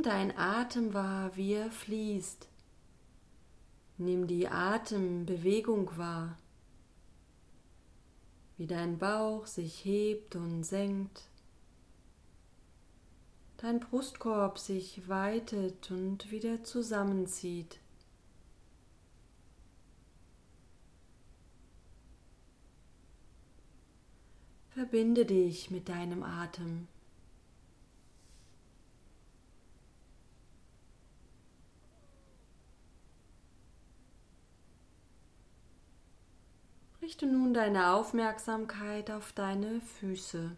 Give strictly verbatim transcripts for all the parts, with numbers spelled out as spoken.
dein Atem wahr, wie er fließt. Nimm die Atembewegung wahr, wie dein Bauch sich hebt und senkt, dein Brustkorb sich weitet und wieder zusammenzieht. Verbinde dich mit deinem Atem. Richte nun deine Aufmerksamkeit auf deine Füße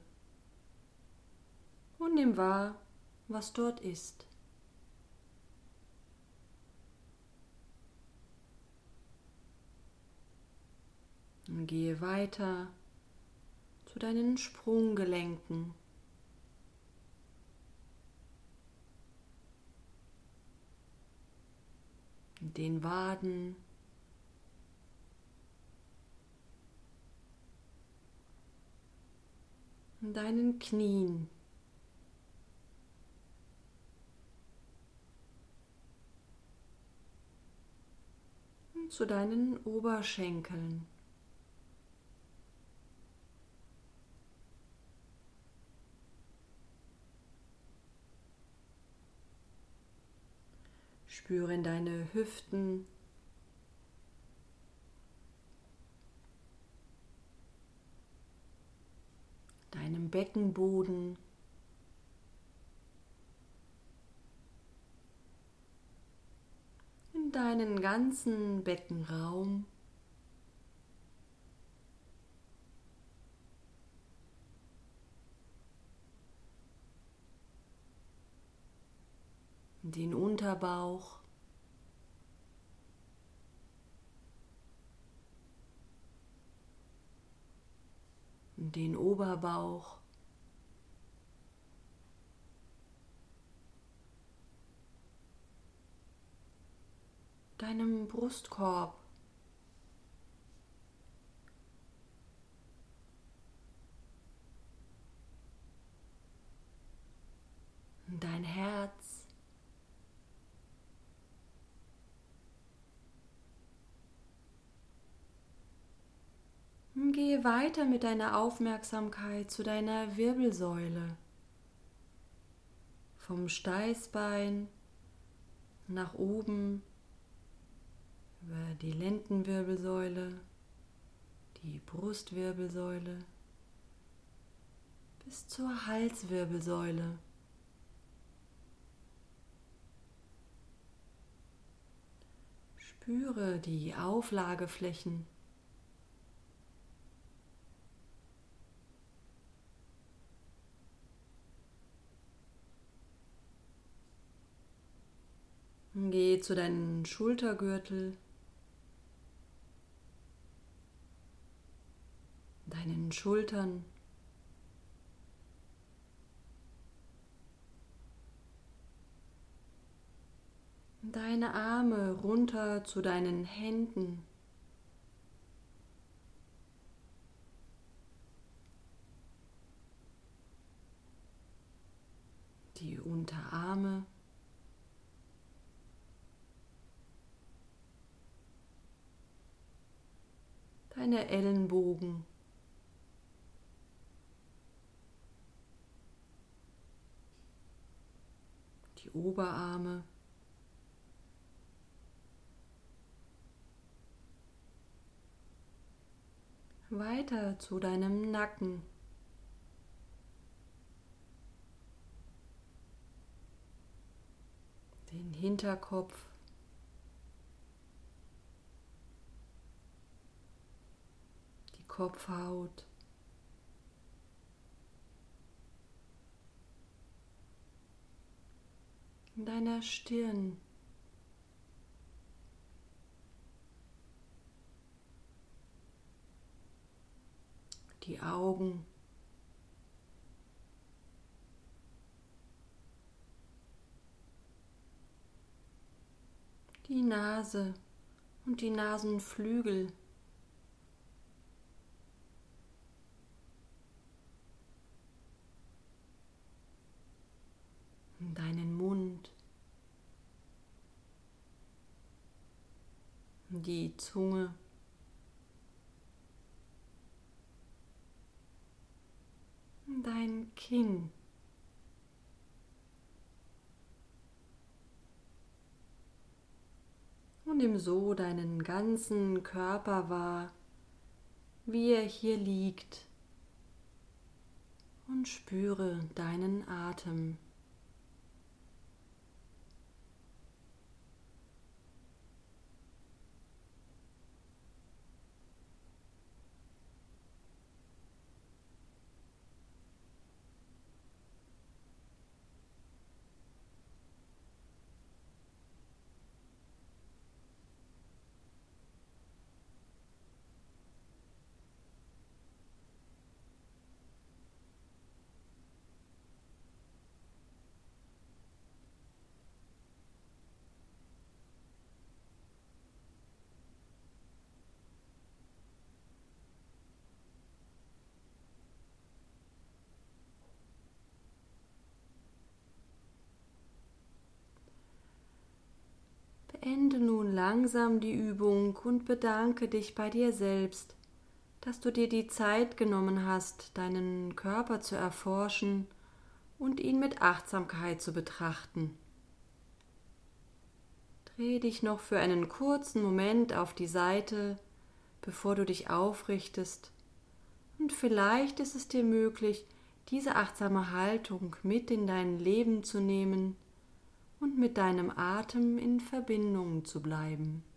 und nimm wahr, was dort ist. Und gehe weiter zu deinen Sprunggelenken. Den Waden, deinen Knien, und zu deinen Oberschenkeln. Spüre in deine Hüften, deinem Beckenboden, in deinen ganzen Beckenraum. Den Unterbauch, den Oberbauch, deinem Brustkorb, dein Herz. Gehe weiter mit deiner Aufmerksamkeit zu deiner Wirbelsäule. Vom Steißbein nach oben über die Lendenwirbelsäule, die Brustwirbelsäule bis zur Halswirbelsäule. Spüre die Auflageflächen. Geh zu deinem Schultergürtel, deinen Schultern, deine Arme runter zu deinen Händen, die Unterarme, deine Ellenbogen, die Oberarme, weiter zu deinem Nacken, den Hinterkopf, die Kopfhaut, in deiner Stirn, die Augen, die Nase und die Nasenflügel, deinen Mund, die Zunge. Dein Kinn. Und nimm so deinen ganzen Körper wahr, wie er hier liegt, und spüre deinen Atem. Beende nun langsam die Übung und bedanke dich bei dir selbst, dass du dir die Zeit genommen hast, deinen Körper zu erforschen und ihn mit Achtsamkeit zu betrachten. Dreh dich noch für einen kurzen Moment auf die Seite, bevor du dich aufrichtest, und vielleicht ist es dir möglich, diese achtsame Haltung mit in dein Leben zu nehmen und mit deinem Atem in Verbindung zu bleiben.